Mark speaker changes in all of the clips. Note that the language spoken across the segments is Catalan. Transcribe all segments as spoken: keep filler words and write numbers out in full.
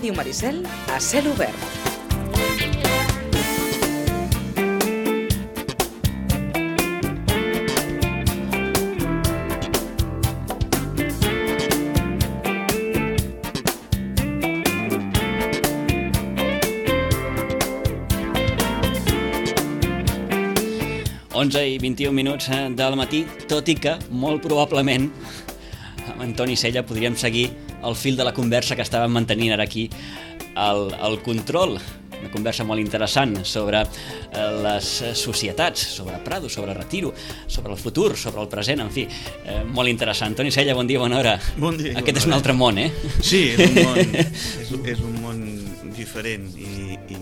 Speaker 1: Ràdio Maricel a cel obert.
Speaker 2: onze i vint-i-un minuts del matí, tot i que, molt probablement, amb Antoni Sella podríem seguir el fil de la conversa que estàvem mantenint ara aquí al, al control. Una conversa molt interessant sobre eh, les societats, sobre Prado, sobre Retiro, sobre el futur, sobre el present, en fi, eh, molt interessant. Antoni Sella, bon dia, bona hora.
Speaker 3: Bon dia.
Speaker 2: Aquest és un altre món, eh?
Speaker 3: Sí, és un món, és, és un món diferent i, i,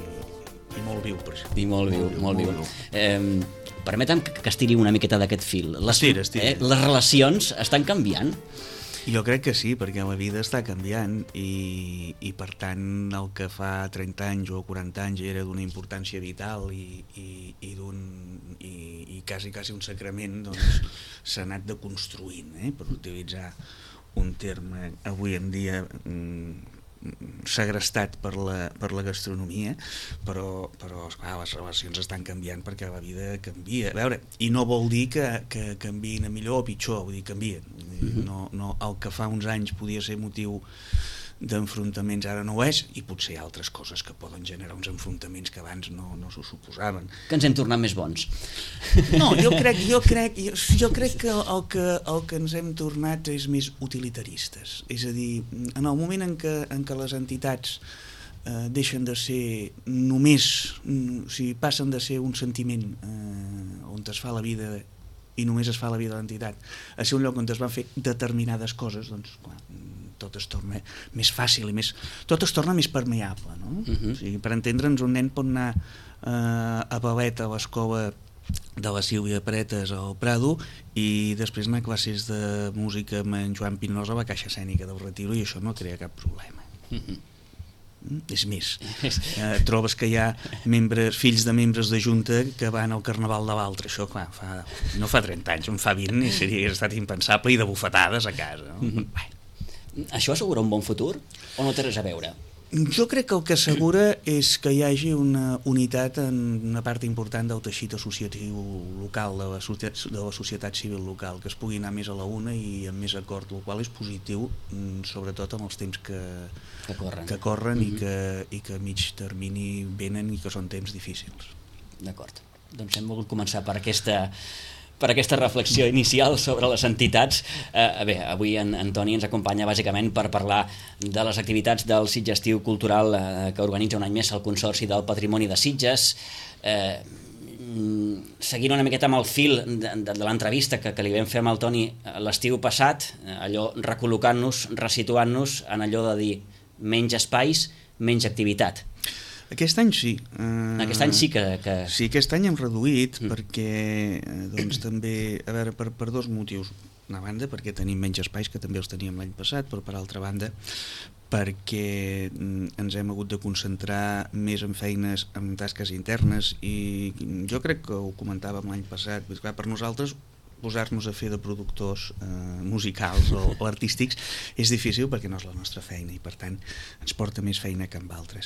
Speaker 3: i molt viu, per això.
Speaker 2: I molt viu, molt, molt viu. Molt viu. Eh, permetem que, que estiri una miqueta d'aquest fil. Les,
Speaker 3: estira, estira.
Speaker 2: Eh, les relacions estan canviant?
Speaker 3: Jo crec que sí, perquè la vida està canviant i, i per tant el que fa trenta anys o quaranta anys era d'una importància vital i, i, i, d'un, i, i quasi, quasi un sacrament, doncs s'ha anat deconstruint, eh, per utilitzar un terme avui en dia mm, segrestat per la, per la gastronomia, però, però esclar, les relacions estan canviant perquè la vida canvia. A veure, i no vol dir que, que canviïn a millor o pitjor, vull dir, canvien. Mm-hmm. No, no, el que fa uns anys podia ser motiu d'enfrontaments ara no ho és, i potser altres coses que poden generar uns enfrontaments que abans no, no s'ho suposaven.
Speaker 2: Que ens hem tornat més bons.
Speaker 3: No, jo crec, jo crec, jo, jo crec que, el que el que ens hem tornat és més utilitaristes. És a dir, en el moment en què, en què les entitats eh, deixen de ser només, o sigui, passen de ser un sentiment eh, on es fa la vida i només es fa la vida de l'entitat, a ser un lloc on es van fer determinades coses, doncs, clar, tot es torna més fàcil i més... tot es torna més permeable, no? Uh-huh. O sigui, per entendre'ns, un nen pot anar eh, a ballet a l'escola de la Sílvia Paretes al Prado i després anar a classes de música amb en Joan Pinosa a la Caixa Escènica del Retiro, i això no crea cap problema. Uh-huh. És més, eh, trobes que hi ha membres, fills de membres de Junta que van al Carnaval de l'altre. Això, clar, fa, no fa trenta anys, en fa vint i seria estat impensable, i de bufetades a casa, no? Uh-huh. Bé.
Speaker 2: Això assegura un bon futur o no té res a veure?
Speaker 3: Jo crec que el que assegura és que hi hagi una unitat en una part important del teixit associatiu local, de la, de la societat civil local, que es pugui anar més a la una i amb més acord, el qual és positiu, sobretot en els temps que,
Speaker 2: que corren,
Speaker 3: que corren
Speaker 2: mm-hmm.
Speaker 3: i, que, i que a mig termini venen i que són temps difícils.
Speaker 2: D'acord. Doncs hem volgut començar per aquesta... per aquesta reflexió inicial sobre les entitats. Eh, bé, avui en Antoni ens acompanya bàsicament per parlar de les activitats del Sitgestiu Cultural eh, que organitza un any més el Consorci del Patrimoni de Sitges. Eh, seguint una miqueta amb el fil de, de, de l'entrevista que, que li vam fer amb el Toni l'estiu passat, allò recol·locant-nos, resituant-nos en allò de dir menys espais, menys activitat.
Speaker 3: Aquest any sí.
Speaker 2: Uh, aquest any sí que, que...
Speaker 3: Sí, aquest any hem reduït mm. perquè doncs, també, a veure, per, per dos motius. Una banda, perquè tenim menys espais, que també els teníem l'any passat, però per altra banda, perquè ens hem hagut de concentrar més en feines, en tasques internes, i jo crec que ho comentàvem l'any passat, clar, per nosaltres posar-nos a fer de productors eh, musicals o, o artístics és difícil perquè no és la nostra feina i per tant ens porta més feina que amb altres.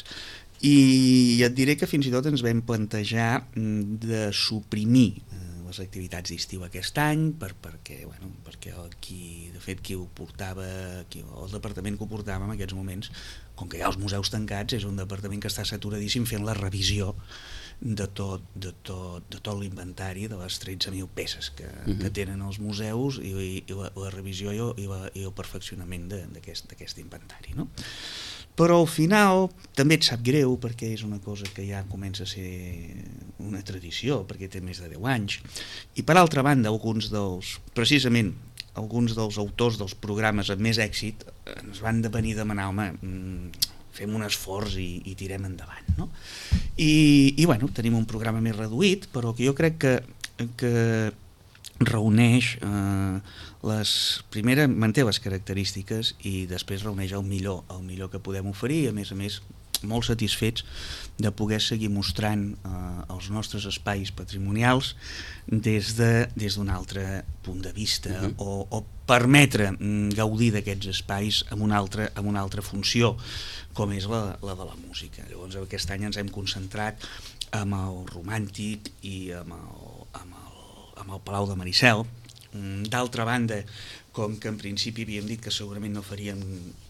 Speaker 3: I et diré que fins i tot ens vam plantejar de suprimir eh, les activitats d'estiu aquest any per, perquè, bueno, perquè el, qui, de fet qui ho portava, qui, el departament que ho portava en aquests moments, com que hi ha els museus tancats, és un departament que està saturadíssim fent la revisió de tot, de tot, de tot l'inventari de les tretze mil peces que, uh-huh. que tenen els museus i, i, i la, la revisió i el, i, la, i el perfeccionament d'aquest inventari, no? Però al final també et sap greu perquè és una cosa que ja comença a ser una tradició, perquè té més de deu anys, i per altra banda alguns dels, precisament alguns dels autors dels programes amb més èxit ens van venir a demanar, home, fem un esforç i, i tirem endavant, no? I, i bueno, tenim un programa més reduït, però que jo crec que, que reuneix eh, les, primera manté les característiques i després reuneix el millor, el millor que podem oferir, a més a més molt satisfets de poder seguir mostrant eh, els nostres espais patrimonials des de, des d'un altre punt de vista, uh-huh. o, o permetre mm, gaudir d'aquests espais amb una altra, amb una altra funció, com és la, la de la música. Llavors aquest any ens hem concentrat amb el Romàntic i amb el, amb el, amb el Palau de Maricel. D'altra banda, com que en principi havíem dit que segurament no faríem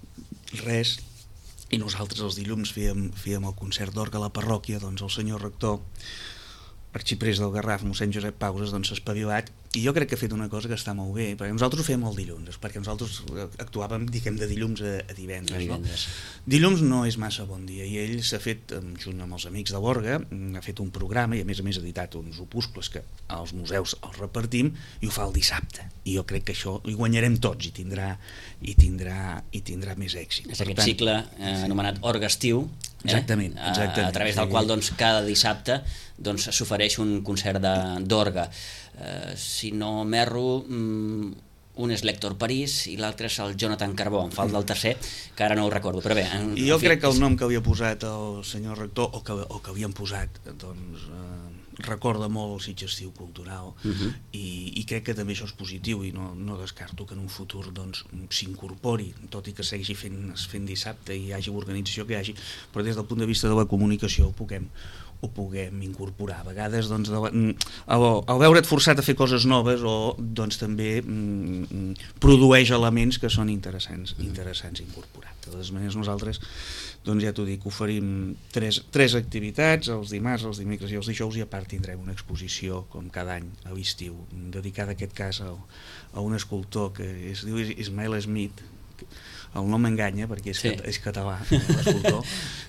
Speaker 3: res, i nosaltres els dilluns fèiem, fèiem el concert d'orgue a la parròquia, doncs el senyor rector, arxiprés del Garraf, mossèn Josep Pauses, doncs s'ha espavilat, i jo crec que ha fet una cosa que està molt bé, perquè nosaltres ho fem el dilluns, perquè nosaltres actuàvem, diguem, de dilluns a, a divendres. A divendres. No? Dilluns no és massa bon dia, i ell s'ha fet, junt amb els amics de l'orgue, ha fet un programa, i a més a més ha editat uns opuscles que als museus els repartim, i ho fa el dissabte. I jo crec que això hi guanyarem tots, i tindrà, i tindrà, i tindrà més èxit.
Speaker 2: És aquest tant, cicle eh, anomenat Orgue Estiu, eh?
Speaker 3: exactament, exactament.
Speaker 2: A, a través del qual doncs, cada dissabte doncs, s'ofereix un concert d'orgue. Uh, si no m'erro, um, un és l'Hèctor París i l'altre és el Jonathan Carbó, em falta el tercer, que ara no ho recordo, però bé... En,
Speaker 3: I jo
Speaker 2: en fi,
Speaker 3: crec que el nom que havia posat el senyor rector, o que, o que havien posat, doncs, eh, recorda molt el Sitges Estiu Cultural, uh-huh. i, i crec que també això és positiu, i no, no descarto que en un futur doncs, s'incorpori, tot i que segueixi fent, fent dissabte i hi hagi organització que hi hagi, però des del punt de vista de la comunicació ho puguem ho puguem incorporar. A vegades doncs, el, el veure't forçat a fer coses noves o doncs, també mm, produeix elements que són interessants, interessants incorporar. De totes maneres nosaltres doncs, ja t'ho dic, oferim tres, tres activitats, els dimarts, els dimecres i els dijous, i a part tindrem una exposició com cada any a l'estiu, dedicada en aquest cas a, a un escultor que es diu Ismael Smith. El nom m'enganya perquè és, sí. és català, l'escultor,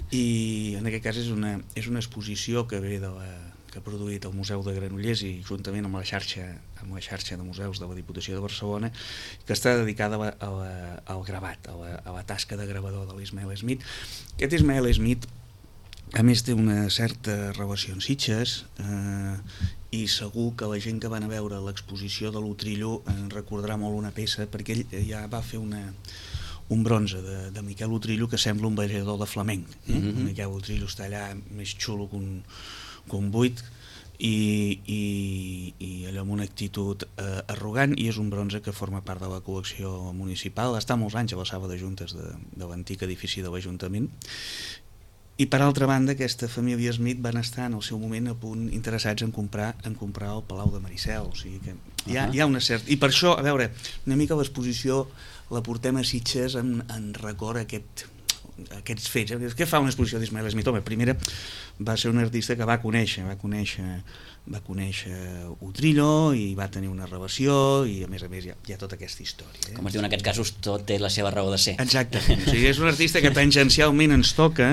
Speaker 3: i en aquest cas és una, és una exposició que ve de la, que ha produït el Museu de Granollers i juntament amb la xarxa amb la xarxa de museus de la Diputació de Barcelona, que està dedicada a la, a la, al gravat, a la, a la tasca de gravador de l'Ismael Smith. Aquest Ismael Smith a més té una certa relació amb Sitges, eh, i segur que la gent que van a veure l'exposició de l'Utrillo en recordarà molt una peça, perquè ell ja va fer una un bronze de, de Miquel Utrillo que sembla un ballador de flamenc. Eh? Mm-hmm. Miquel Utrillo està allà més xulo que un, que un buit, i, i, i allò amb una actitud eh, arrogant, i és un bronze que forma part de la col·lecció municipal. Està molts anys a la sala de juntes de, de l'antic edifici de l'Ajuntament. I per altra banda, aquesta família Smith van estar en el seu moment a punt interessats en comprar en comprar el Palau de Maricel, o sigui que hi ha, uh-huh. hi ha una certa... I per això, a veure, una mica l'exposició la portem a Sitges en, en record a aquest, a aquests fets. Què fa una exposició d'Ismael Smith? Home, primera va ser un artista que va conèixer, va conèixer, va conèixer Utrillo i va tenir una relació, i a més a més hi ha, hi ha tota aquesta història. Eh?
Speaker 2: Com es diu en aquests casos, tot té la seva raó de ser.
Speaker 3: Exactament, o sigui, és un artista que tangencialment ens toca,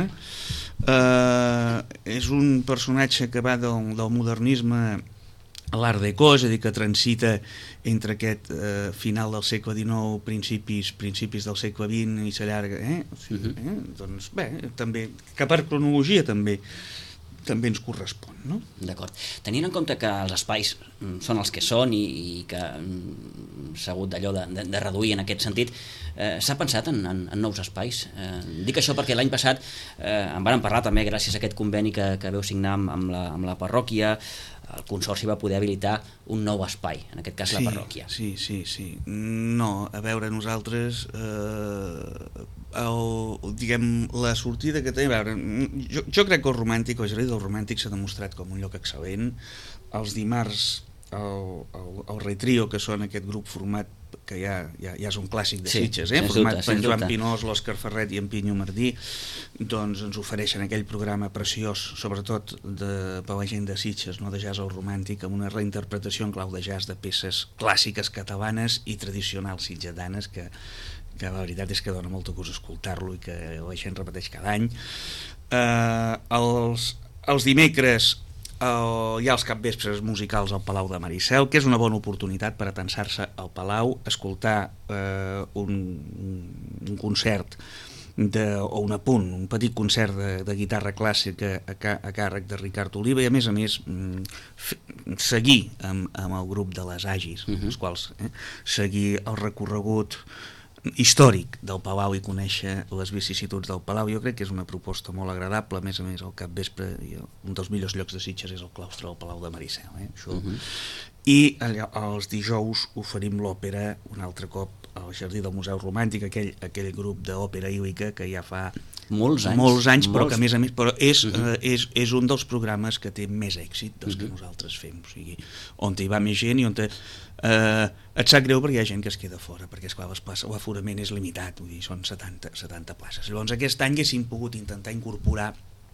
Speaker 3: eh, és un personatge que va del, del modernisme a l'Art Déco, és a dir, que transita entre aquest eh, final del segle dinou, principis, principis del segle vint, i s'allarga, eh? O sigui, uh-huh. eh? Doncs bé, també, que per cronologia també també ens correspon, no?
Speaker 2: D'acord. Tenint en compte que els espais són els que són i, i que s'ha hagut d'allò de, de, de reduir en aquest sentit, eh, s'ha pensat en, en, en nous espais? Eh, dic això perquè l'any passat eh, en vàrem parlar també gràcies a aquest conveni que, que veu signar amb, amb, la, amb la parròquia. El Consorci va poder habilitar un nou espai, en aquest cas sí, la parròquia.
Speaker 3: Sí, sí, sí. No, a veure, nosaltres, eh, el, diguem, la sortida que tenim, a veure, jo, jo crec que el Romàntic, el Jardí del Romàntic s'ha demostrat com un lloc excel·lent. Els dimarts, el, el, el Retrio, que són aquest grup format, que ja, ja, ja és un clàssic de sí, Sitges, eh? format per Joan Pinós, l'Òscar Ferret i en Pinyo Martí, doncs ens ofereixen aquell programa preciós, sobretot de, per la gent de Sitges, no? De jazz al romàntic, amb una reinterpretació en clau de jazz de peces clàssiques catalanes i tradicionals sitgetanes, que, que la veritat és que dona molt gust escoltar-lo i que la gent repeteix cada any. Eh, els, els dimecres Uh, hi ha els capvespres musicals al Palau de Maricel, que és una bona oportunitat per atensar-se al Palau, escoltar uh, un, un concert de, o un apunt, un petit concert de, de guitarra clàssica a, ca, a càrrec de Ricard Oliva, i a més a més f, seguir amb, amb el grup de les Agis, uh-huh. els quals eh, seguir el recorregut històric del Palau i conèixer les vicissituds del Palau. Jo crec que és una proposta molt agradable. A més a més, al capvespre, un dels millors llocs de Sitges és el claustre del Palau de Maricel, eh? Això. Uh-huh. I allà, els dijous oferim l'òpera un altre cop al Jardí del Museu Romàntic, aquell, aquell grup d'òpera ílica que ja fa
Speaker 2: molts anys,
Speaker 3: molts anys però
Speaker 2: molts...
Speaker 3: que a més a més però és,
Speaker 2: uh-huh.
Speaker 3: eh, és, és un dels programes que té més èxit dels uh-huh. que nosaltres fem, o sigui, on hi va més gent i on te, eh, et sap greu perquè hi ha gent que es queda fora, perquè esclar, les places, l'aforament és limitat, vull dir, són setanta, setanta places. Llavors aquest any haguéssim pogut intentar incorporar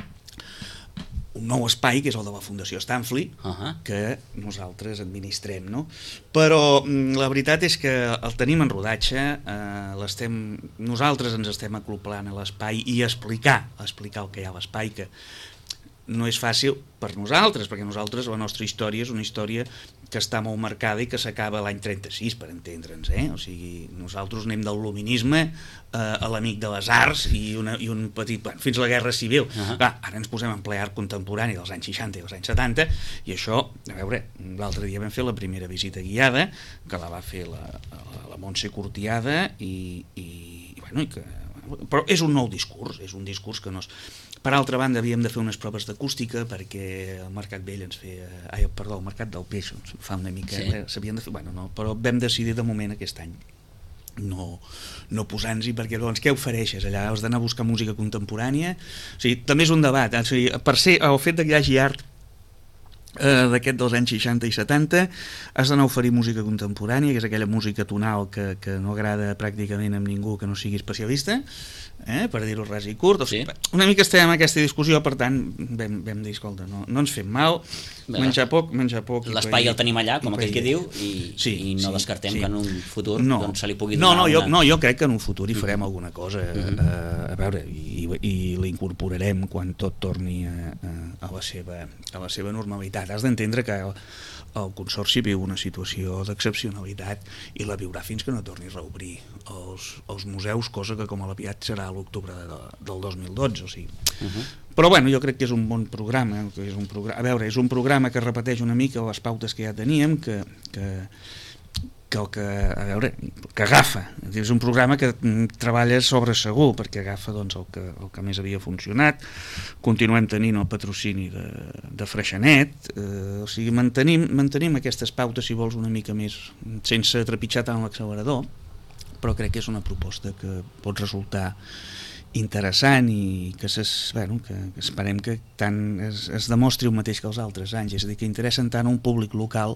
Speaker 3: un nou espai, que és el de la Fundació Stanfli, uh-huh. que nosaltres administrem, no? Però la veritat és que el tenim en rodatge, eh, l'estem, nosaltres ens estem acoplant a l'espai i explicar, explicar el que hi ha a l'espai, que no és fàcil per nosaltres, perquè nosaltres, la nostra història és una història que està molt marcada i que s'acaba l'any trenta-sis, per entendre'ns, eh? O sigui, nosaltres anem del luminisme eh, a l'amic de les arts i, una, i un petit... Bueno, fins a la Guerra Civil. Uh-huh. Clar, ara ens posem en ple art contemporani dels anys seixanta i dels anys setanta, i això, a veure, l'altre dia vam fer la primera visita guiada, que la va fer la, la, la Montse Cortiada, i, i, i, bueno, i que... Però és un nou discurs, és un discurs que no és... Per altra banda, havíem de fer unes proves d'acústica perquè el Mercat Vell ens feia... Ai, perdó, el Mercat del Peix ens fa una mica... Sí. Eh, s'havien de fer... Bueno, no, però vam decidir de moment aquest any no, no posar-nos-hi, perquè llavors què ofereixes allà? Has d'anar a buscar música contemporània? O sigui, també és un debat. O sigui, per ser el fet que hi hagi art eh, d'aquest dels anys seixanta i setanta, has d'anar a oferir música contemporània, que és aquella música tonal que, que no agrada pràcticament a ningú que no sigui especialista, eh, per dir-ho ras i curt. O sigui, sí. Una mica estem en aquesta discussió, per tant vam, vam dir, escolta, no, no ens fem mal, bé, menjar poc, menjar poc.
Speaker 2: L'espai el tenim allà, com aquell que diu, i,
Speaker 3: sí,
Speaker 2: i no
Speaker 3: sí,
Speaker 2: descartem
Speaker 3: sí.
Speaker 2: que en un futur
Speaker 3: no.
Speaker 2: doncs, se li pugui
Speaker 3: no,
Speaker 2: donar
Speaker 3: no, jo,
Speaker 2: una...
Speaker 3: no, jo crec que en un futur hi farem mm-hmm. alguna cosa,
Speaker 2: mm-hmm.
Speaker 3: eh, a veure, i, i l'incorporarem quan tot torni a, a, la seva, a la seva normalitat. Has d'entendre que el, el Consorci viu una situació d'excepcionalitat i la viurà fins que no torni a reobrir els, els museus, cosa que com a l'aviat serà a l'octubre de, del dos mil dotze, o sigui. Uh-huh. Però bueno, jo crec que és un bon programa, que és un programa, a veure, és un programa que repeteix una mica les pautes que ja teníem, que, que, que el que, a veure, que agafa, és un programa que treballa sobre segur, perquè agafa doncs, el, que, el que més havia funcionat. Continuem tenint el patrocini de, de Freixenet, eh, o sigui, mantenim, mantenim aquestes pautes, si vols, una mica més, sense trepitjar tant l'accelerador, però crec que és una proposta que pot resultar interessant i que, ses, bueno, que, que esperem que tant es, es demostri el mateix que els altres anys, és a dir, que interessen tant a un públic local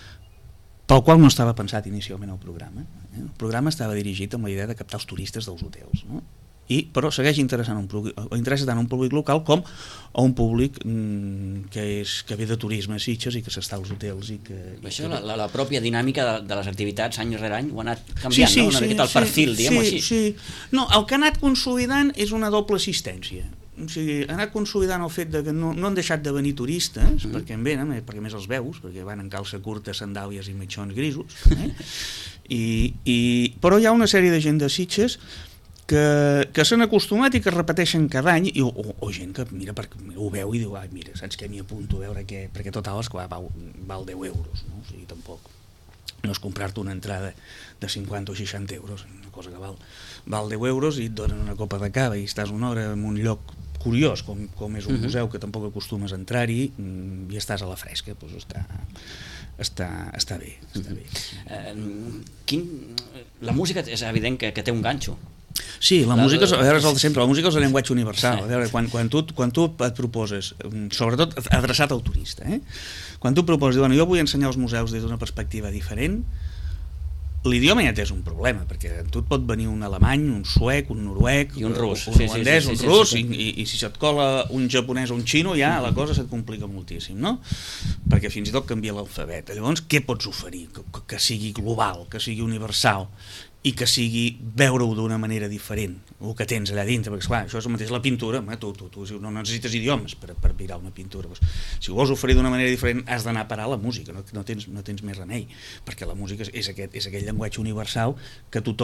Speaker 3: pel qual no estava pensat inicialment el programa. Eh? El programa estava dirigit amb la idea de captar els turistes dels hotels, no? I, però segueix interessant un públic, interessa tant a un públic local com a un públic mm, que, és, que ve de turisme a Sitges i que s'està als hotels. I que,
Speaker 2: Això,
Speaker 3: i que...
Speaker 2: la, la pròpia dinàmica de, de les activitats any rere any ho ha anat canviant,
Speaker 3: sí, sí,
Speaker 2: no? Una
Speaker 3: sí,
Speaker 2: miqueta el
Speaker 3: sí,
Speaker 2: perfil, diguem-ho
Speaker 3: sí,
Speaker 2: així.
Speaker 3: Sí. No, el que ha anat consolidant és una doble assistència. O sigui, ha anat consolidant el fet de que no, no han deixat de venir turistes, mm. perquè en venen, perquè més els veus, perquè van en calça curta, sandàlies i mitjons grisos, eh? I, i, però hi ha una sèrie de gent de Sitges que, que s'han acostumat i que repeteixen cada any, i, o, o gent que mira, perquè ho veu i diu, ai, mira, saps què, m'hi apunto a veure què, perquè total, esclar, val, val deu euros, no? O sigui, tampoc no és comprar-te una entrada de cinquanta o seixanta euros, una cosa que val, val deu euros i et donen una copa de cava i estàs una hora en un lloc curiós, com, com és un uh-huh. museu que tampoc acostumes a entrar-hi, i estàs a la fresca, doncs està, està, està bé. Està bé.
Speaker 2: Uh, quin... La música és evident que, que té un ganxo.
Speaker 3: Sí, la, la música, a veure, és el de sempre, la música és el llenguatge universal. A veure, quan, quan, tu, quan tu et proposes, sobretot adreçat al turista, eh? Quan tu proposes, bueno, jo vull ensenyar els museus des d'una perspectiva diferent, l'idioma ja és un problema, perquè tu et pot venir un alemany, un suec, un noruec,
Speaker 2: i un rus,
Speaker 3: un holandès, sí, sí, sí, un rus, sí, sí, sí. I, i si se't cola un japonès o un xino, ja la cosa se't complica moltíssim, no? Perquè fins i tot canvia l'alfabet. Llavors, què pots oferir? Que, que sigui global, que sigui universal, i que sigui veure-ho d'una manera diferent, el que tens allà dintre, perquè esclar, això és el mateix la pintura, tu, tu, tu no necessites idiomes per, per mirar una pintura, doncs, si ho vols oferir d'una manera diferent has d'anar a parar a la música, no, no, tens, no tens més remei, perquè la música és, és, aquest, és aquell llenguatge universal que tothom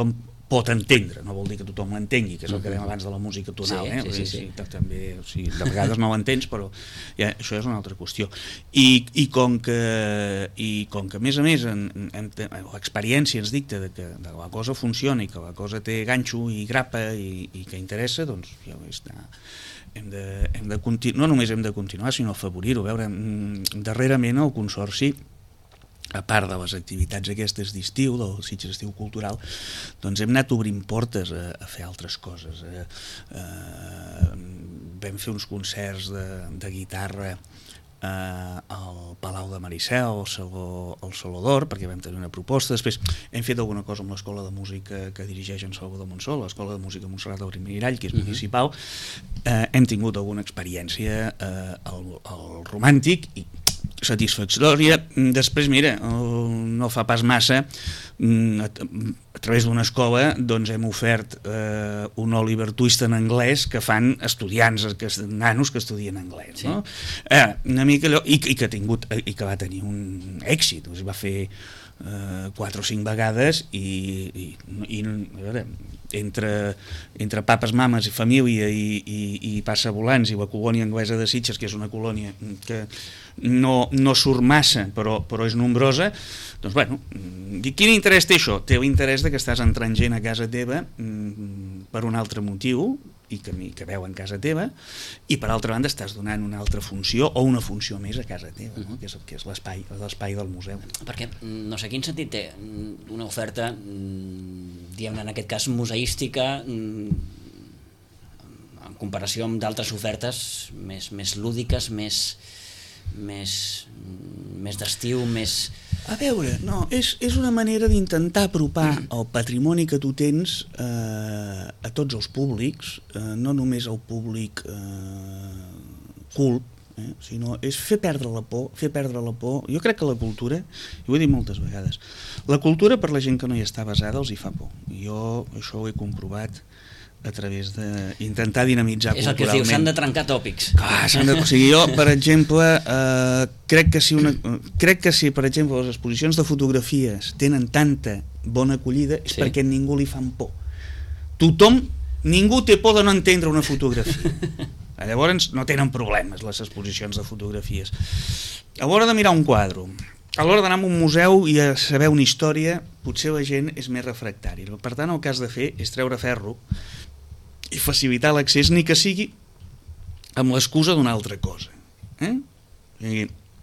Speaker 3: pot entendre, no vol dir que tothom l'entengui, que és el que dèiem abans de la música tonal,
Speaker 2: sí,
Speaker 3: eh?
Speaker 2: sí, sí, sí.
Speaker 3: sí, també, o sigui, de vegades no l'entens, però ja, això és una altra qüestió. I, i, com que, i com que a més a més en, en, l'experiència ens dicta de que de la cosa funciona i que la cosa té ganxo i grapa i, i que interessa, doncs ja està. Hem de, hem de continu- no només hem de continuar, sinó afavorir-ho. A veure, darrerament el Consorci, a part de les activitats aquestes d'estiu, del Sitges Estiu Cultural, doncs hem anat obrint portes a, a fer altres coses. Eh, eh, vam fer uns concerts de, de guitarra eh, al Palau de Maricel, al Saló, al Saló d'Or, perquè vam tenir una proposta. Després hem fet alguna cosa amb l'Escola de Música que dirigeix en Salvador Monsol, l'Escola de Música Montserrat del Mirall, que és municipal. Eh, hem tingut alguna experiència eh, al, al Romàntic i satisfactòria. Després, mira, no fa pas massa, a, a través d'una escola doncs hem ofert eh, un Oliver Twist en anglès que fan estudiants, que, nanos que estudien anglès, sí. No? Eh, una mica allò, i, i que ha tingut, i que va tenir un èxit, es va fer eh, quatre o cinc vegades i, i, i a veure, entre, entre papes, mames i família i, i, i passavolants i la colònia anglesa de Sitges, que és una colònia que no, no surt massa però, però és nombrosa, doncs bueno, quin interès té això? Té l'interès de que estàs entrant gent a casa teva per un altre motiu i que, que veu en casa teva, i per altra banda estàs donant una altra funció o una funció més a casa teva, no? Que és, que és l'espai l'espai del museu.
Speaker 2: Perquè no sé quin sentit té una oferta, diguem-ne en aquest cas museística, en comparació amb d'altres ofertes més, més lúdiques, més, més, més d'estiu, més...
Speaker 3: A veure, no, és, és una manera d'intentar apropar el patrimoni que tu tens eh, a tots els públics, eh, no només al públic eh, cult, eh, sinó és fer perdre la por, fer perdre la por. Jo crec que la cultura, i ho he dit moltes vegades, la cultura per la gent que no hi està basada els hi fa por. Jo això ho he comprovat a través d'intentar dinamitzar
Speaker 2: és culturalment. És el que es diu, s'han de trencar tòpics.
Speaker 3: Clar, s'han de, o sigui, jo, per exemple, eh, crec, que si una, crec que si, per exemple, les exposicions de fotografies tenen tanta bona acollida és sí. Perquè ningú li fan por. Tothom, ningú té por de no entendre una fotografia. Llavors no tenen problemes les exposicions de fotografies. A l'hora de mirar un quadre, a l'hora d'anar a un museu i a saber una història, potser la gent és més refractària. Per tant, el que has de fer és treure ferro i facilitar l'accés, ni que sigui amb l'excusa d'una altra cosa. Eh? I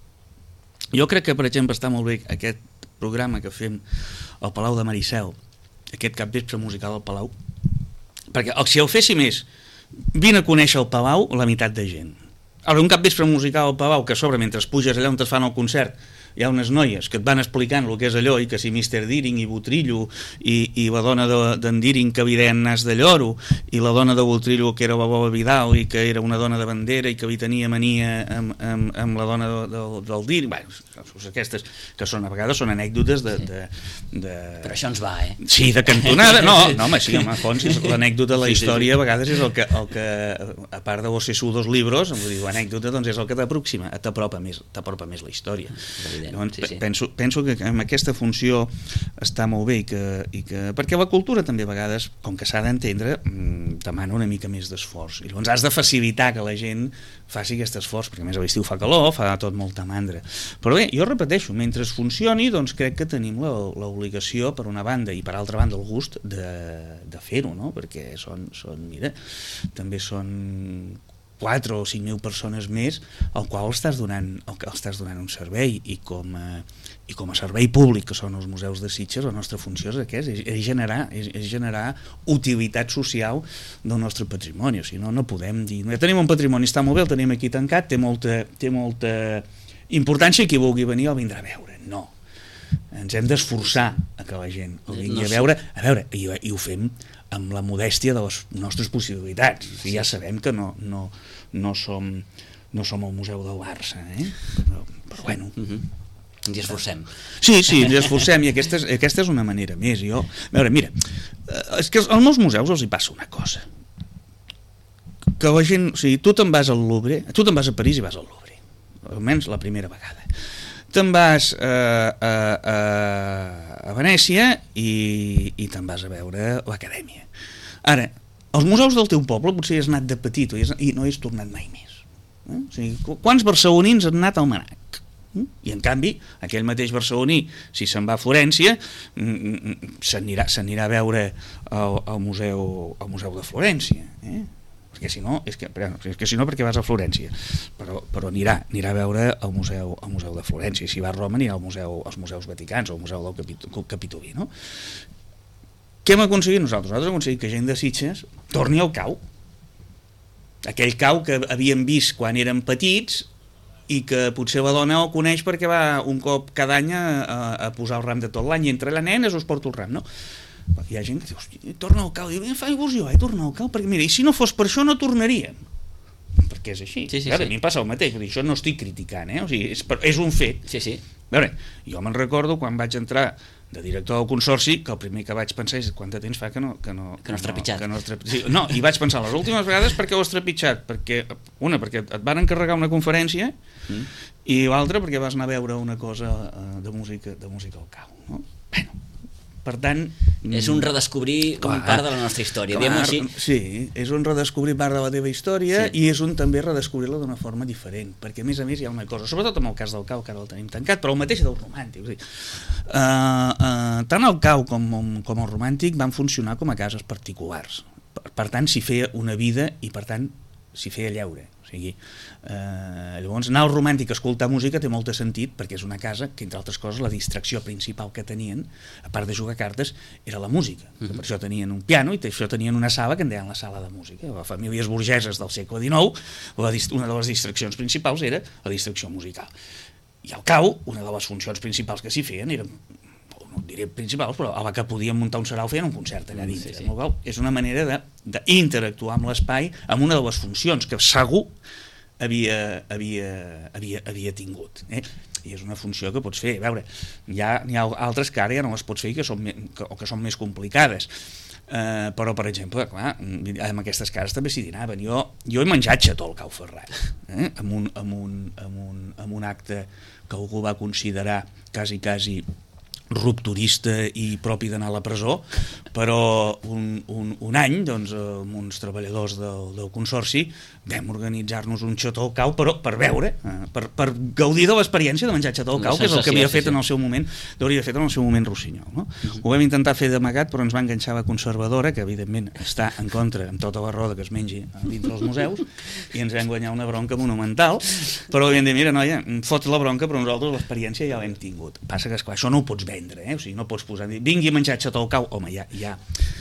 Speaker 3: jo crec que, per exemple, està molt bé aquest programa que fem al Palau de Maricel, aquest capvespre musical al Palau, perquè si el féssim és vine a conèixer el Palau la meitat de gent. Ara, un capvespre musical al Palau que a sobre, mentre puges allà on et fan el concert, hi ha unes noies que et van explicant el que és allò, i que si mister Deering i Butrillo i, i la dona d'en de, Deering que havia en Nas de Lloro i la dona de Butrillo que era la Boba Vidal i que era una dona de bandera i que li tenia mania amb, amb, amb la dona de, de, del Deering, bueno, aquestes que són a vegades són anècdotes de, sí. de, de...
Speaker 2: Però això ens va, eh?
Speaker 3: Sí, de cantonada, no, no home, sí, home, fons, l'anècdota de la història a vegades és el que, el que a part de vos sesudos libros, vull dir, l'anècdota doncs és el que t'aproxima, t'apropa més, t'apropa més la història. Doncs sí, sí. Penso, penso que amb aquesta funció està molt bé i que, i que, perquè la cultura també a vegades, com que s'ha d'entendre, demana una mica més d'esforç i llavors has de facilitar que la gent faci aquest esforç, perquè a més a l'estiu fa calor, fa tot molta mandra, però bé, jo repeteixo, mentre funcioni doncs crec que tenim l'obligació per una banda i per altra banda el gust de, de fer-ho, no? Perquè són, són, mira, també són quatre o cinc mil persones més al qual estàs donant, estàs donant un servei i com, a, i com a servei públic que són els museus de Sitges, la nostra funció és aquesta, és, és, generar, és, és generar utilitat social del nostre patrimoni. O sigui, no, no podem dir, ja tenim un patrimoni, està molt bé, el tenim aquí tancat, té molta, té molta importància i qui vulgui venir el vindrà a veure. No, ens hem d'esforçar a que la gent el vingui a veure, a veure i, i ho fem amb la modèstia de les nostres possibilitats. O sigui, ja sabem que no, no, no, som, no som el Museu del Barça, eh? però, però bueno...
Speaker 2: Uh-huh. Ens hi esforcem.
Speaker 3: Sí, sí, ens hi esforcem i aquesta és, aquesta és una manera més. Jo, a veure, mira, és que als meus museus els hi passa una cosa. Que la gent... O sigui, tu te'n vas al Louvre, tu te'n vas a París i vas al Louvre, almenys la primera vegada. te'n vas a, a, a, a Venècia i, i te'n vas a veure l'Acadèmia. Ara, als museus del teu poble potser has anat de petit i, has, i no hi has tornat mai més. Eh? O sigui, quants barcelonins han anat al Mnac? Eh? I en canvi, aquell mateix barceloní, si se'n va a Florència, s'anirà, s'anirà a veure el, el, museu, el museu de Florència. Eh? Perquè si no, és que, és que si no perquè vas a Florència, però, però anirà, anirà a veure el museu, el museu de Florència, i si va a Roma anirà al museu, als museus vaticans o al museu del Capitolí, Capitolí, no? Què hem aconseguit nosaltres? Nosaltres hem aconseguit que gent de Sitges torni al cau, aquell cau que havíem vist quan érem petits i que potser la dona el coneix perquè va un cop cada any a, a posar el ram de tot l'any i entre les nenes us porto el ram, no? Hi ha gent que diu, hosti, torna al cau, i em fa il·lusió, eh, torna al cau, perquè mira, i si no fos per això no tornaríem, perquè és així.
Speaker 2: Sí, sí,
Speaker 3: Ara,
Speaker 2: sí.
Speaker 3: A mi em passa el mateix, vull dir, això no estic criticant, eh? O sigui, és, per, és un fet.
Speaker 2: Sí, sí.
Speaker 3: A veure, jo me'n recordo quan vaig entrar de director del Consorci, que el primer que vaig pensar és quant de temps fa que no... Que no,
Speaker 2: que no has trepitjat.
Speaker 3: Que no, que no, sí, no, i vaig pensar les últimes vegades perquè ho has trepitjat, perquè, una, perquè et van encarregar una conferència mm. i l'altra perquè vas anar a veure una cosa de música, de música al cau, no? Bueno, per tant...
Speaker 2: És un redescobrir clar, un part de la nostra història,
Speaker 3: clar,
Speaker 2: diguem-ho així.
Speaker 3: Sí, és un redescobrir part de la teva història
Speaker 2: sí.
Speaker 3: i és un també redescobrir-la d'una forma diferent, perquè a més a més hi ha una cosa, sobretot amb el cas del cau, que ara el tenim tancat, però el mateix del romàntic. O sigui, uh, uh, tant el cau com, com el romàntic van funcionar com a cases particulars. Per, per tant, s'hi feia una vida i per tant s'hi feia lleure. O sigui, eh, llavors anar al romàntic a escoltar música té molt de sentit perquè és una casa que, entre altres coses, la distracció principal que tenien, a part de jugar a cartes, era la música. Mm-hmm. Per això tenien un piano i per això tenien una sala que en deien la sala de música. Les famílies burgeses del segle dinou, la, una de les distraccions principals era la distracció musical. I al cau, una de les funcions principals que s'hi feien eren, no diré principals, però a la que podíem muntar un sarau feien un concert allà dintre. Sí, sí. Qual és una manera d'interactuar amb l'espai amb una de les funcions que segur havia, havia, havia, havia tingut. Eh? I és una funció que pots fer. A veure, hi ha, hi ha altres que ara ja no les pots fer que són, que, o que són més complicades. Uh, però, per exemple, clar, amb aquestes cases també s'hi dinaven. Jo, jo he menjat xató al Cau Ferrat, eh? amb, un, amb, un, amb, un, amb un acte que algú va considerar quasi, quasi rupturista i propi d'anar a la presó, però un, un, un any doncs, amb uns treballadors del, del Consorci vam organitzar-nos un xató al cau però per veure, eh, per, per gaudir de l'experiència de menjar xató al cau, que és el que havia fet en el seu moment, hauria fet en el seu moment Rossinyol, no? Uh-huh. Ho vam intentar fer d'amagat però ens va enganxar la conservadora, que evidentment està en contra amb tota la roda que es mengi dins dels museus, i ens vam guanyar una bronca monumental, però vam dir, mira noia, fots la bronca però nosaltres l'experiència ja l'hem tingut. Passa que esclar, això no ho pots vendre, eh? O sigui, no pots posar, vingui a menjar xató al cau, home, ja, ja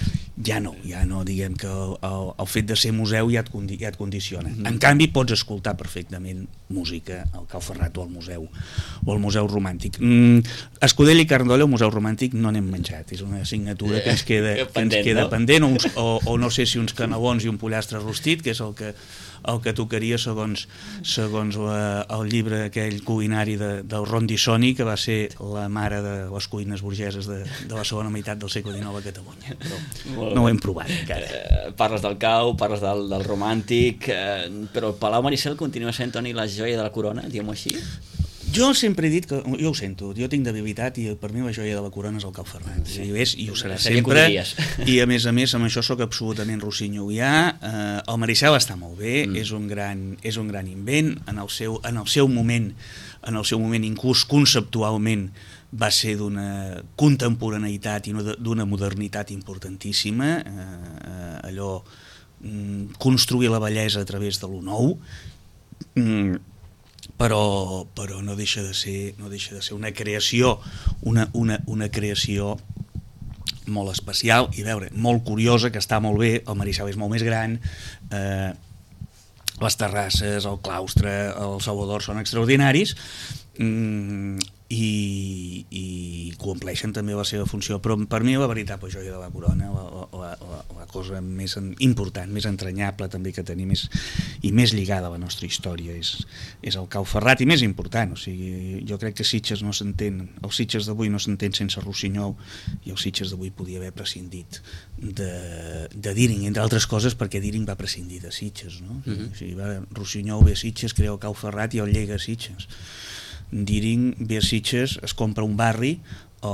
Speaker 3: ja no, ja no, diguem que el, el, el fet de ser museu ja et, condi, ja et condiciona. Mm-hmm. En canvi, pots escoltar perfectament música al Cau Ferrat o al museu o al Museu Romàntic. Mm, Escudella i Carn d'Olla al Museu Romàntic no n'hem menjat, és una assignatura que ens queda, que
Speaker 2: pendent,
Speaker 3: ens queda
Speaker 2: no?
Speaker 3: pendent, o, uns, o, o no sé si uns canelons i un pollastre rostit, que és el que el que tocaria segons, segons la, el llibre aquell culinari de, del Rondissoni, que va ser la mare de les cuines burgeses de, de la segona meitat del segle dinou a Catalunya, però no ho hem provat encara.
Speaker 2: Eh, parles del cau, parles del, del romàntic, eh, però el Palau Maricel continua sent, Toni, la joia de la corona, diguem-ho així?
Speaker 3: Jo sempre he dit que, jo ho sento, jo tinc debilitat i per mi la joia de la corona és el Cau Ferrat, sí. I és i ho serà sempre, i a més a més amb això sóc absolutament rossinyolià. eh, el Maricel està molt bé, mm. és, un gran, és un gran invent, en el seu, en el seu moment, en el seu moment inclús conceptualment va ser d'una contemporaneïtat i d'una modernitat importantíssima, eh, eh, allò mm, construir la bellesa a través de lo nou, mm, però, però no deixa de ser no deixa de ser una creació una, una, una creació molt especial i veure, molt curiosa, que està molt bé. El Maricel és molt més gran, eh, les terrasses, el claustre, el Salvador són extraordinaris, mm, i, i compleixen també la seva funció, però per mi la veritable joia de la corona, la, la, la, la cosa més important, més entranyable també que tenim és, i més lligada a la nostra història és, és el Cau Ferrat, i més important. O sigui, jo crec que Sitges no s'entén, els Sitges d'avui no s'entén sense Rossinyol, i els Sitges d'avui podia haver prescindit de, de Deering, entre altres coses perquè Deering va prescindir de Sitges, no? Uh-huh. O sigui, va, Rossinyol ve a Sitges, crea el Cau Ferrat i el llega a Sitges. Diring ve a Sitges, es compra un barri o,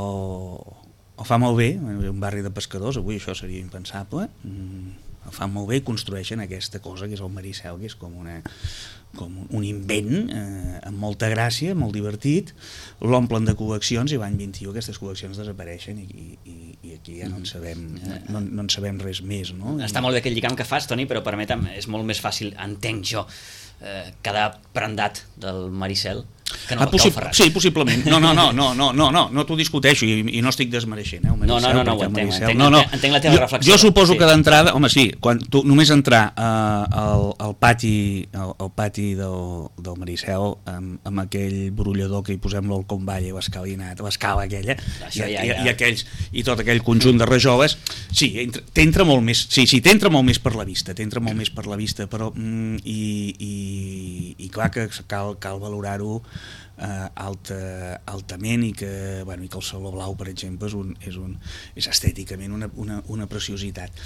Speaker 3: o fa molt bé, un barri de pescadors, avui això seria impensable, el fan molt bé i construeixen aquesta cosa que és el Maricel, que és com una com un invent eh, amb molta gràcia, molt divertit, l'omplen de col·leccions i l'any vint-i-u aquestes col·leccions desapareixen i, i, i aquí ja no en sabem, no, no en sabem res més, no?
Speaker 2: Està molt bé aquell lligam que fas, Toni, però permetem, és molt més fàcil, entenc jo, eh, quedar prendat del Maricel que no
Speaker 3: ah,
Speaker 2: el
Speaker 3: possi
Speaker 2: Cau Ferrat.
Speaker 3: Sí, possiblement. No, no, no, no, no, no, no, no t'ho discuteixo i, i no estic desmereixent, eh, el Maricel.
Speaker 2: No, no, no, no ho entenc,
Speaker 3: Maricel,
Speaker 2: entenc,
Speaker 3: no, no.
Speaker 2: entenc la teva
Speaker 3: jo,
Speaker 2: reflexió.
Speaker 3: Jo suposo
Speaker 2: sí.
Speaker 3: que d'entrada, home, sí, quan tu només entrar uh, al, al pati, al, al pati del, del Maricel amb, amb aquell brollador que hi posem l'Olcom Valle, l'escalinat, l'escala aquella, i, ja, i, ja. i, aquells, i tot aquell conjunt de rajoles, sí, t'entra molt més, sí, sí, t'entra molt més per la vista, t'entra molt més per la vista, però mm, i, i, i clar que cal, cal valorar-ho Uh, alta, altament i que, bueno, i que el Saló Blau, per exemple, és, un, és, un, és estèticament una, una, una preciositat.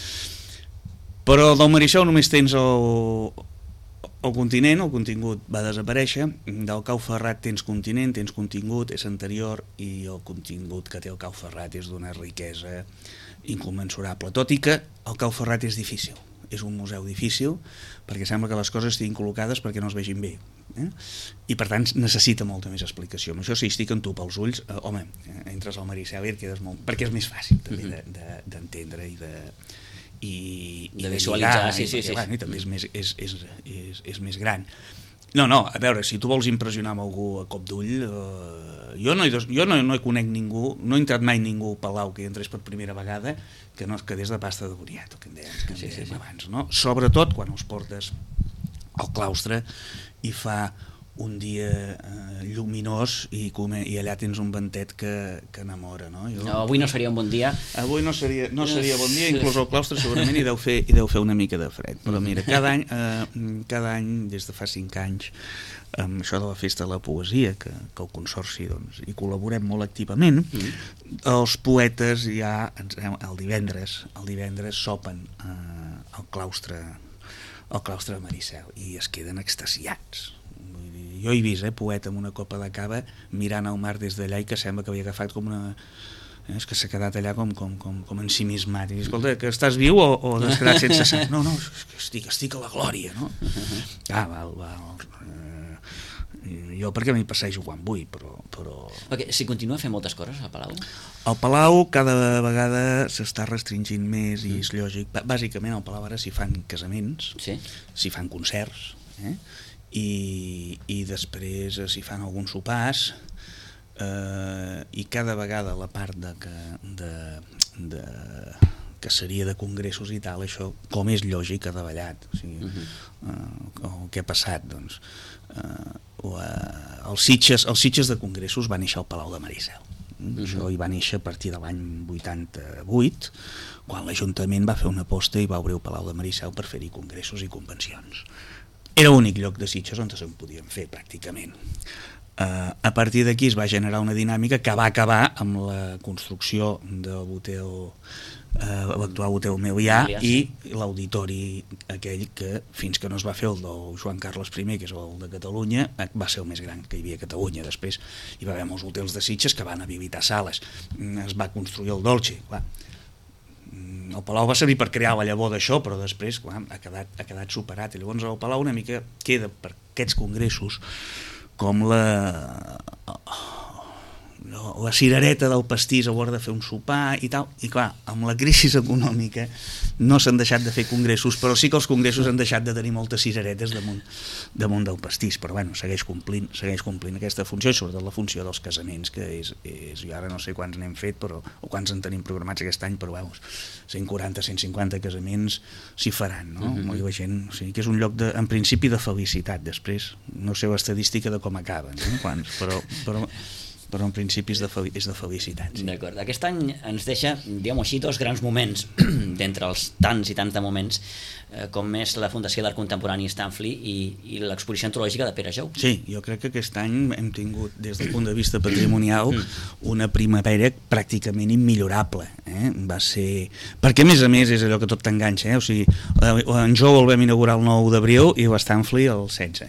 Speaker 3: Però del Maricel només tens el, el continent, el contingut va desaparèixer, del Cau Ferrat tens continent, tens contingut, és anterior, i el contingut que té el Cau Ferrat és d'una riquesa incommensurable, tot i que el Cau Ferrat és difícil, és un museu difícil perquè sembla que les coses estiguin col·locades perquè no es vegin bé. Eh? I per tant necessita molta més explicació. Amb això, si estic amb tu pels ulls, eh, home, entres al Maricel i et quedes molt... perquè és més fàcil també d'entendre de, de, de, i de, i
Speaker 2: de visualitzar, sí, sí,
Speaker 3: perquè,
Speaker 2: sí.
Speaker 3: Bueno, i també és més, és, és, és, és més gran. No, no, a veure, si tu vols impressionar amb algú a cop d'ull, eh, jo, no, jo no, no hi conec ningú, no he entrat mai ningú al Palau que hi entrés per primera vegada que no es quedés de pasta de boniato, que en dèiem, que en dèiem sí, sí, sí. abans, no? Sobretot quan els portes al claustre i fa un dia eh, lluminós i, come, i allà tens un ventet que, que enamora, no? Jo,
Speaker 2: no? Avui no seria un bon dia.
Speaker 3: Avui no seria, no seria bon dia, inclús al claustre segurament hi deu fer, hi deu fer una mica de fred. Però mira, cada any, eh, cada any des de fa cinc anys, amb això de la Festa de la Poesia, que, que el Consorci doncs, hi col·laborem molt activament, mm. els poetes ja, el divendres, el divendres sopen eh, al claustre al claustre de Maricel i es queden extasiats. Jo he vist, eh, poeta amb una copa de cava mirant el mar des d'allà i que sembla que havia agafat com una... Eh, és que s'ha quedat allà com, com, com, com ensimismat i dius, escolta, que estàs viu o, o has quedat sense sang? No, no, estic, estic a la glòria, no? Ah, val, val. Eh, jo perquè m'hi passejo quan vull, però... però...
Speaker 2: Okay, si continua a fer moltes coses al Palau?
Speaker 3: Al Palau cada vegada s'està restringint més i és lògic. Bàsicament al Palau ara s'hi fan casaments,
Speaker 2: sí? S'hi
Speaker 3: fan concerts, eh? I, i després s'hi fan alguns sopars, eh, i cada vegada la part de que, de, de, que seria de congressos i tal, això, com és lògic, ha davallat. O sigui, uh-huh. eh, el que ha passat, doncs... Eh, la, els, Sitges, els Sitges de congressos va néixer al Palau de Maricel. Uh-huh. Això hi va néixer a partir de l'any vuitanta-vuit, quan l'Ajuntament va fer una aposta i va obrir el Palau de Maricel per fer-hi congressos i convencions. Era l'únic lloc de Sitges on se'n podien fer, pràcticament. Uh, a partir d'aquí es va generar una dinàmica que va acabar amb la construcció del hotel, uh, l'actual hotel Melià i l'auditori aquell que fins que no es va fer el del Joan Carles primer, que és el de Catalunya, va ser el més gran que hi havia a Catalunya. Després hi va haver molts hotels de Sitges que van habilitar sales, es va construir el Dolce, clar. El Palau va servir per crear la llavor d'això, però després clar, ha, quedat, ha quedat superat, i llavors el Palau una mica queda per aquests congressos com la, la cirereta del pastís a l'hora de fer un sopar i tal, i clar, amb la crisi econòmica no s'han deixat de fer congressos, però sí que els congressos han deixat de tenir moltes cireretes damunt, damunt del pastís, però bueno, segueix complint, segueix complint aquesta funció, i sobretot la funció dels casaments, que és, és jo ara no sé quants n'hem fet, però, o quants en tenim programats aquest any, però veus, cent quaranta, cent cinquanta casaments s'hi faran, no? Mm-hmm. Molt la gent, o sigui, que és un lloc de, en principi de felicitat, després no sé l'estadística de com acaben, no? Quants, però, però però en principi és de, fel és de felicitat. Sí.
Speaker 2: D'acord. Aquest any ens deixa, diguem-ho així, dos grans moments d'entre els tants i tants de moments, eh, com és la Fundació d'Art Contemporani Stanfli i, i l'exposició antològica de Pere Jou.
Speaker 3: Sí, jo crec que aquest any hem tingut, des del punt de vista patrimonial, una primavera pràcticament immillorable. Eh? Va ser... Perquè, a més a més, és allò que tot t'enganxa. Eh? O sigui, en Jou el vam inaugurar el nou d'abril i l'Stanfli el setze.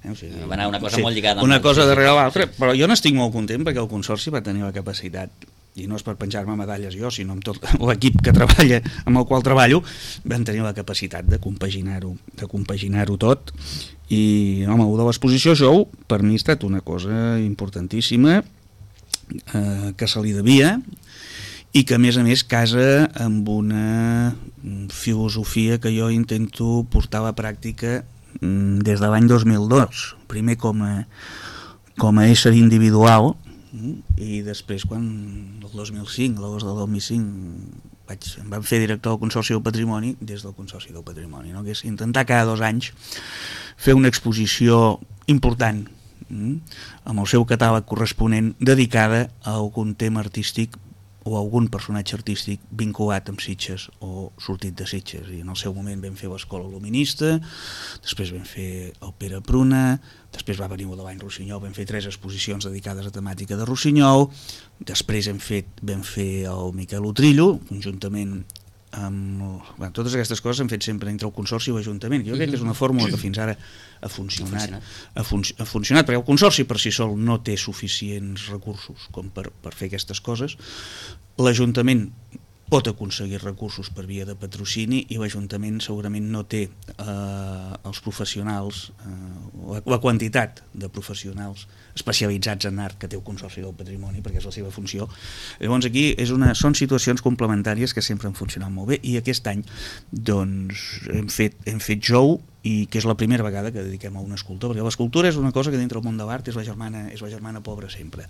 Speaker 3: Eh? O sigui,
Speaker 2: va anar una cosa
Speaker 3: sí,
Speaker 2: molt lligada.
Speaker 3: Una cosa darrere l'altra, però jo n'estic molt content perquè el Consorci va tenir la capacitat, i no és per penjar-me medalles jo, sinó amb tot l'equip que treballa, amb el qual treballo, van tenir la capacitat de compaginar-ho de compaginar-ho tot, i home, el de l'exposició show per mi ha estat una cosa importantíssima, eh, que se li devia, i que a més a més casa amb una filosofia que jo intento portar a la pràctica des de l'any dos mil dos, primer com a, com a ésser individual, i després quan el dos mil cinc, l'agost del dos mil cinc vaig, em van fer director del Consorci del Patrimoni, des del Consorci del Patrimoni, no? Que és intentar cada dos anys fer una exposició important, mm? amb el seu catàleg corresponent, dedicada a algun tema artístic o algun personatge artístic vinculat amb Sitges o sortit de Sitges. I en el seu moment vam fer l'Escola Luminista, després vam fer el Pere Pruna, després va venir el de l'any Rossinyol, vam fer tres exposicions dedicades a temàtica de Rossinyol, després hem fet, vam fer el Miquel Utrillo, conjuntament amb... Bueno, totes aquestes coses s'han fet sempre entre el Consorci i l'Ajuntament. Jo crec que és una fórmula que fins ara ha funcionat, ha, fun ha funcionat, perquè el Consorci per si sol no té suficients recursos com per, per fer aquestes coses. L'Ajuntament pot aconseguir recursos per via de patrocini i l'Ajuntament segurament no té eh, els professionals, eh, la, la quantitat de professionals especialitzats en art que té el Consorci del Patrimoni, perquè és la seva funció. Llavors aquí és una, són situacions complementàries que sempre han funcionat molt bé, i aquest any doncs, hem fet, hem fet show, i que és la primera vegada que dediquem a un escultor, perquè l'escultura és una cosa que dintre del món de l'art és la germana, és la germana pobra sempre,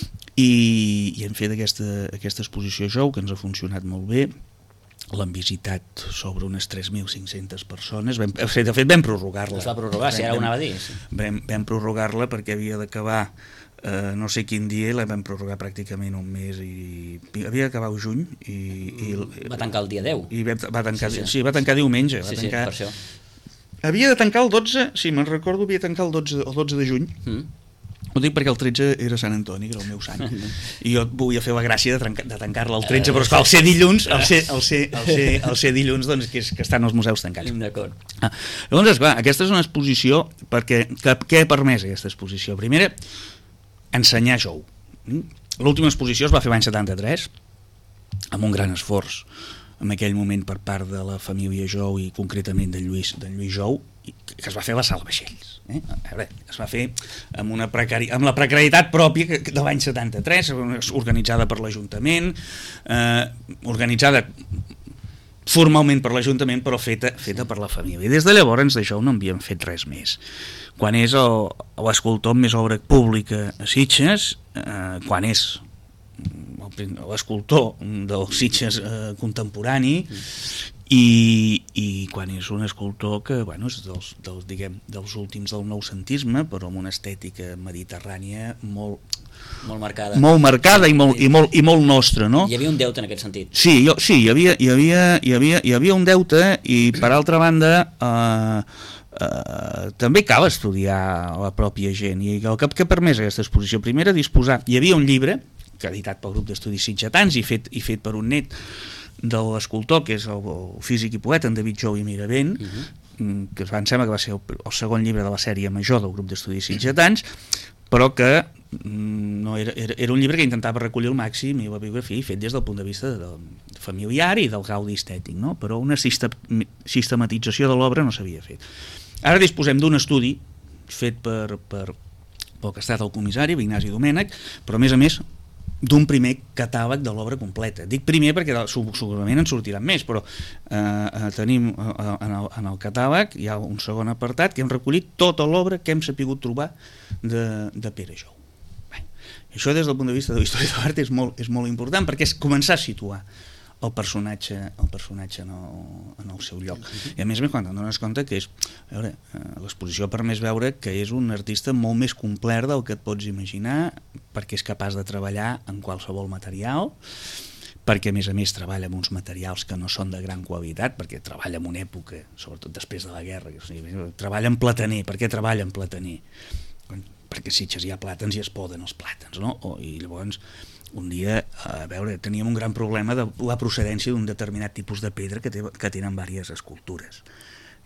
Speaker 3: i, i hem fet aquesta, aquesta exposició show que ens ha funcionat molt bé. L'hem visitat sobre unes tres mil cinc-centes persones, vam, de fet vam prorrogar-la.
Speaker 2: Es va prorrogar, si ara ho anava a dir. Sí.
Speaker 3: Vam, vam prorrogar-la perquè havia d'acabar eh, no sé quin dia, la vam prorrogar pràcticament un mes, i havia d'acabar el juny. I, i,
Speaker 2: va tancar el dia deu.
Speaker 3: I va, va tancar,
Speaker 2: sí, sí.
Speaker 3: sí, va tancar diumenge. Va
Speaker 2: sí,
Speaker 3: tancar,
Speaker 2: sí, per això.
Speaker 3: Havia de tancar el dotze, sí, me'n recordo, havia de tancar el dotze, el dotze de juny. Mm. Ho dic perquè el tretze era Sant Antoni, que era el meu sant, i jo volia fer la gràcia de, de tancar-la el tretze, però esclar, el ser dilluns, el ser, el ser, el ser, el ser dilluns, doncs, que, és, que estan els museus tancats.
Speaker 2: D'acord.
Speaker 3: Ah, llavors, esclar, aquesta és una exposició, perquè que, què ha permès aquesta exposició? Primera, ensenyar show. L'última exposició es va fer l'any setanta-tres, amb un gran esforç, en aquell moment per part de la família Jou i concretament de Lluís, de Lluís Jou, que es va fer a la Sala Vaixells. Eh? A veure, es va fer amb, una precari... amb la precarietat pròpia de l'any setanta-tres, organitzada per l'Ajuntament, eh, organitzada formalment per l'Ajuntament, però feta, feta per la família. I des de llavors d'això no havíem fet res més. Quan és l'escultor amb més obra pública a Sitges, eh, quan és l'escultor del Sitges eh, contemporani, i, i quan és un escultor que bueno, és dels, dels, diguem, dels últims del noucentisme, però amb una estètica mediterrània molt,
Speaker 2: molt marcada,
Speaker 3: molt marcada i, molt, i, molt, i molt nostra, no?
Speaker 2: Hi havia un deute en aquest sentit.
Speaker 3: Sí, jo, sí hi, havia, hi, havia, hi, havia, hi havia un deute, i per altra banda eh, eh, també cal estudiar la pròpia gent, i el que, que ha permès aquesta exposició, primera disposar, hi havia un llibre que editat pel grup d'estudis sitgetans i fet, i fet per un net de l'escultor, que és el, el físic i poeta en David Jou i Miravent, uh-huh. que em sembla que va ser el, el segon llibre de la sèrie major del grup d'estudis sitgetans, però que no era, era, era un llibre que intentava recollir el màxim i la biografia, i fet des del punt de vista de, de familiar i del gaudi estètic, no? Però una sistematització de l'obra no s'havia fet. Ara disposem d'un estudi fet per, per, pel que ha estat el comissari, Ignasi Domènech, però a més a més d'un primer catàleg de l'obra completa. Dic primer perquè segurament en sortiran més, però eh, tenim eh, en, el, en el catàleg hi ha un segon apartat que hem recollit tota l'obra que hem sapigut trobar de, de Pere Jou. Bé, això des del punt de vista de la història de l'art és molt, és molt important, perquè és començar a situar el personatge, el personatge en, el, en el seu lloc. I a més a més, quan et dones compte que és, a veure, l'exposició ha permès veure que és un artista molt més complet del que et pots imaginar, perquè és capaç de treballar en qualsevol material, perquè a més a més treballa amb uns materials que no són de gran qualitat, perquè treballa en una època, sobretot després de la guerra, o sigui, treballa en plataner. Per què treballa en plataner? Perquè a Sitges hi ha plàtans i es poden els plàtans, no? O, i llavors un dia, a veure, teníem un gran problema de la procedència d'un determinat tipus de pedra que, té, que tenen diverses escultures.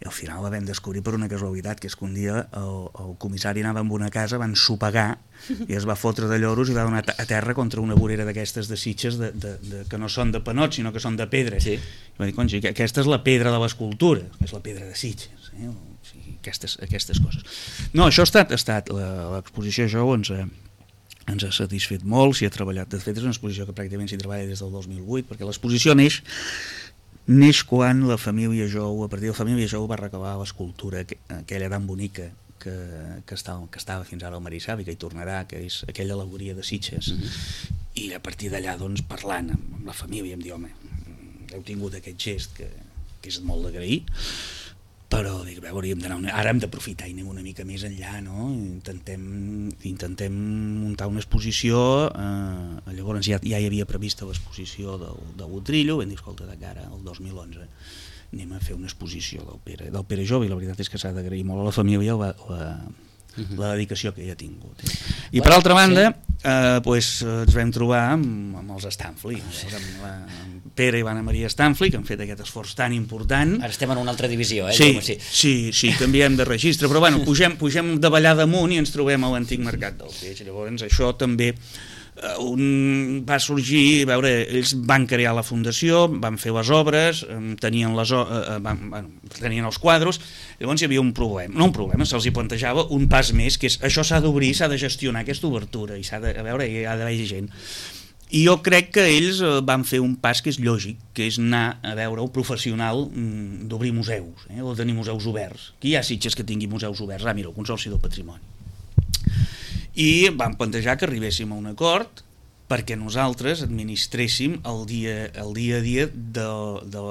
Speaker 3: i al final la vam descobrir per una casualitat, que és que un dia el, el comissari anava amb una casa, van sopegar i es va fotre de lloros i va donar a terra contra una vorera d'aquestes de Sitges de, de, de, que no són de panot sinó que són de pedra,
Speaker 2: sí.
Speaker 3: I va dir, conxi, aquesta és la pedra de l'escultura, és la pedra de Sitges, eh? O sigui, aquestes, aquestes coses. No, això ha estat, ha estat l'exposició això ens ha, ens ha satisfet molt, s'hi ha treballat, de fet és una exposició que pràcticament s'hi treballa des del dos mil vuit, perquè l'exposició neix neix quan la família Jou, a partir de la família Jou va recabar l'escultura aquella tan bonica que, que, estava, que estava fins ara al Marissavi, que hi tornarà, que és aquella alegoria de Sitges, mm-hmm. I a partir d'allà, doncs, parlant amb, amb la família, em diu, home, heu tingut aquest gest que, que és molt d'agrair, però dic, bé, hauríem d'anar una... ara hem d'aprofitar i anem una mica més enllà, no? Intentem, intentem muntar una exposició, eh, llavors ja, ja hi havia prevista l'exposició del, del Utrillo, vam dir, escolta, de cara al dos mil onze anem a fer una exposició del Pere, del Pere Jove, i la veritat és que s'ha d'agrair molt a la família la, la, uh-huh. la dedicació que ella ha tingut. Eh? I bueno, per altra banda, sí. eh, pues, ens vam trobar amb, amb els Stanfli, sí. amb, la, amb Pere i Anna Maria Stanfli, que han fet aquest esforç tan important.
Speaker 2: Ara estem en una altra divisió, eh?
Speaker 3: Sí, sí. sí, sí, canviem de registre, però bueno, pugem, pugem de ballar damunt i ens trobem a l'antic mercat del peix. Llavors això també eh, un, va sorgir, a veure, ells van crear la fundació, van fer les obres, eh, tenien, les, eh, van, bueno, tenien els quadros, llavors hi havia un problema, no un problema, se'ls hi plantejava un pas més, que és això s'ha d'obrir, s'ha de gestionar aquesta obertura, i s'ha de, a veure, hi ha d'haver gent. I jo crec que ells van fer un pas que és lògic, que és anar a veure el professional d'obrir museus, eh, o tenir museus oberts. Aquí hi ha Sitges que tingui museus oberts, ah, mira, el Consorci del Patrimoni. I van plantejar que arribéssim a un acord perquè nosaltres administréssim el dia, el dia a dia de, de,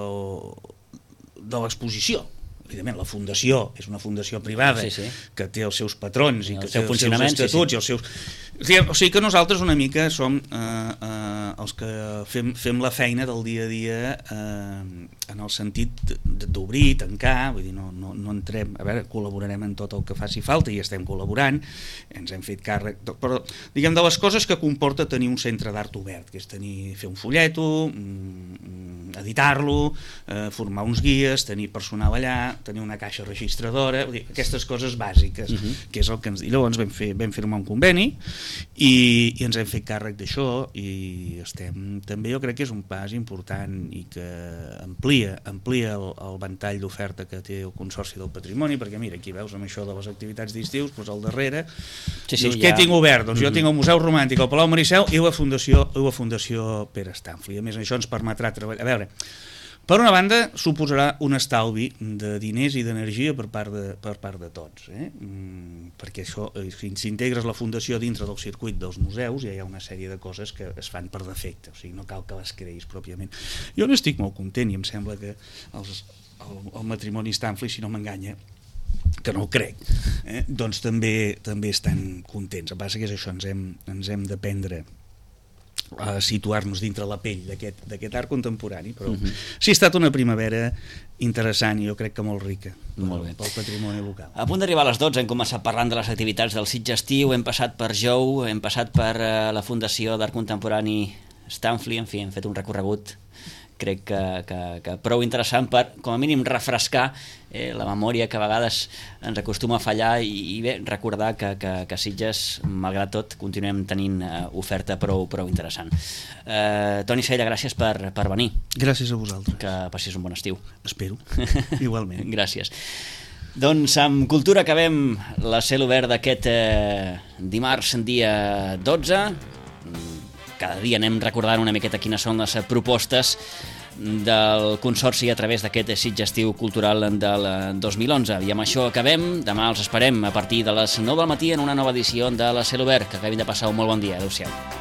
Speaker 3: de l'exposició. Evidentment, la fundació és una fundació privada, sí, sí. que té els seus patrons i, i que té els seus estatuts, sí, sí. i els seus... O sigui que nosaltres una mica som eh, eh, els que fem, fem la feina del dia a dia eh, en el sentit d'obrir, tancar, vull dir, no, no, no entrem, a veure, col·laborarem en tot el que faci falta i estem col·laborant, ens hem fet càrrec, però diguem de les coses que comporta tenir un centre d'art obert, que és tenir, fer un folleto, editar-lo, eh, formar uns guies, tenir personal allà, tenir una caixa registradora, vull dir, aquestes coses bàsiques, uh-huh. que és el que ens... I llavors vam, fer, vam firmar un conveni i, i ens hem fet càrrec d'això i estem... També jo crec que és un pas important i que amplia, amplia el, el ventall d'oferta que té el Consorci del Patrimoni, perquè mira, aquí veus amb això de les activitats d'estius, doncs al darrere, sí, sí, dius, ja... què tinc obert? Doncs uh-huh. jo tinc el Museu Romàntic, el Palau Maricel i la Fundació, la Fundació Pere Stanfli. A més, això ens permetrà treballar... A veure, per una banda, suposarà un estalvi de diners i d'energia per part de, per part de tots, eh? Mm, perquè això, si integres la fundació dintre del circuit dels museus, ja hi ha una sèrie de coses que es fan per defecte, o sigui, no cal que les creïs pròpiament. Jo n'estic molt content i em sembla que els, el, el matrimoni Stanfli, si no m'enganya, que no ho crec, eh? doncs també, també estan contents. El que passa que és això, ens hem, ens hem d'aprendre a situar-nos dintre la pell d'aquest art contemporani, però uh-huh. sí, ha estat una primavera interessant i jo crec que molt rica molt pel, pel patrimoni local.
Speaker 2: A punt d'arribar a les dotze hem començat parlant de les activitats del Sitges Estiu, hem passat per Jou, hem passat per uh, la Fundació d'Art Contemporani Stanfli, en fi, hem fet un recorregut crec que, que, que prou interessant per, com a mínim, refrescar eh, la memòria que a vegades ens acostuma a fallar i, i bé, recordar que, que, que Sitges, malgrat tot, continuem tenint uh, oferta prou, prou interessant. Uh, Toni Sella, gràcies per, per venir.
Speaker 3: Gràcies a vosaltres.
Speaker 2: Que passis un bon estiu.
Speaker 3: Espero, igualment.
Speaker 2: Gràcies. Doncs amb Cultura acabem la Cel Obert d'aquest eh, dimarts, dia dotze. Cada dia anem recordant una miqueta quines són les propostes del Consorci a través d'aquest Sitges Estiu Cultural del dos mil onze. I amb això acabem. Demà els esperem a partir de les nou del matí en una nova edició de la Cel Obert. Que acabin de passar un molt bon dia. Adéu-siau.